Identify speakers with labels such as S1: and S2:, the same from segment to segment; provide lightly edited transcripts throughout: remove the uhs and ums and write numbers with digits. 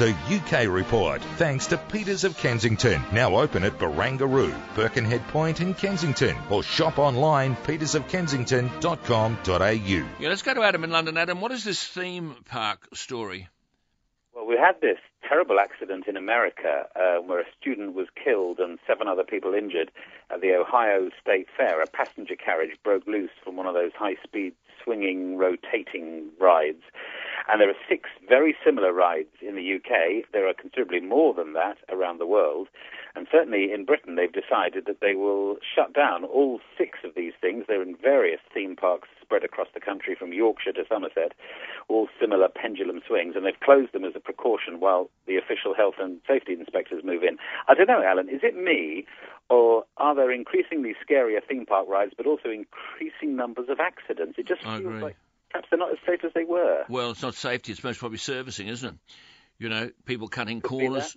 S1: The UK Report, thanks to Peters of Kensington, now open at Barangaroo, Birkenhead Point and Kensington, or shop online petersofkensington.com.au.
S2: Yeah, let's go to Adam in London. Adam, what is this theme park story?
S3: Well, we had this terrible accident in America where a student was killed and 7 other people injured at the Ohio State Fair. A passenger carriage broke loose from one of those high-speed swinging, rotating rides. And there are 6 very similar rides in the UK. There are considerably more than that around the world. And certainly in Britain, they've decided that they will shut down all 6 of these things. They're in various theme parks spread across the country from Yorkshire to Somerset, all similar pendulum swings, and they've closed them as a precaution while the official health and safety inspectors move in. I don't know, Alan, is it me, or are there increasingly scarier theme park rides, but also increasing numbers of accidents? It just feels like perhaps they're not as safe as they were.
S2: Well, it's not safety, it's most probably servicing, isn't it? You know, people cutting corners.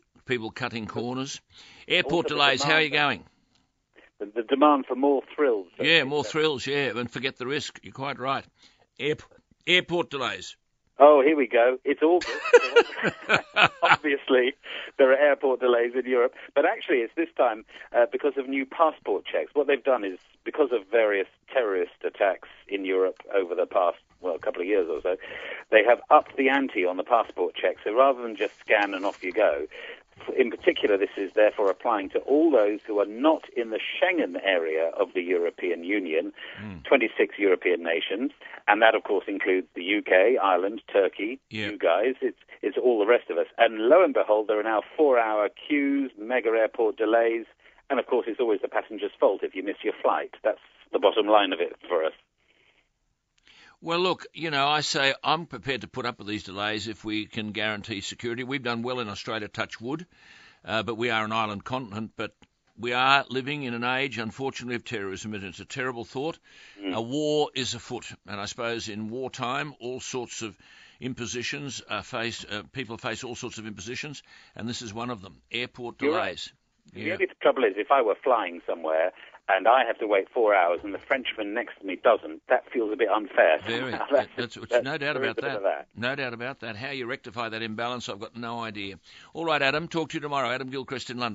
S2: Airport delays, how are you going?
S3: The demand for more thrills.
S2: Yeah, more thrills, yeah, and forget the risk. You're quite right. Airport delays.
S3: Oh, here we go. It's August. Obviously, there are airport delays in Europe. But actually, it's this time because of new passport checks. What they've done is, because of various terrorist attacks in Europe over the past, couple of years or so, they have upped the ante on the passport checks. So rather than just scan and off you go, in particular, this is therefore applying to all those who are not in the Schengen area of the European Union, 26 European nations, and that, of course, includes the UK, Ireland, Turkey, you guys. It's all the rest of us. And lo and behold, there are now 4-hour queues, mega airport delays, and, of course, it's always the passenger's fault if you miss your flight. That's the bottom line of it for us.
S2: Well, look, I say I'm prepared to put up with these delays if we can guarantee security. We've done well in Australia, touch wood, but we are an island continent. But we are living in an age, unfortunately, of terrorism, and it's a terrible thought. A war is afoot, and I suppose in wartime, all sorts of impositions people face all sorts of impositions, and this is one of them, airport delays.
S3: Right. The only trouble is, if I were flying somewhere and I have to wait 4 hours and the Frenchman next to me doesn't, that feels a bit unfair.
S2: That's no doubt about that. No doubt about that. How you rectify that imbalance, I've got no idea. All right, Adam, talk to you tomorrow. Adam Gilchrist in London.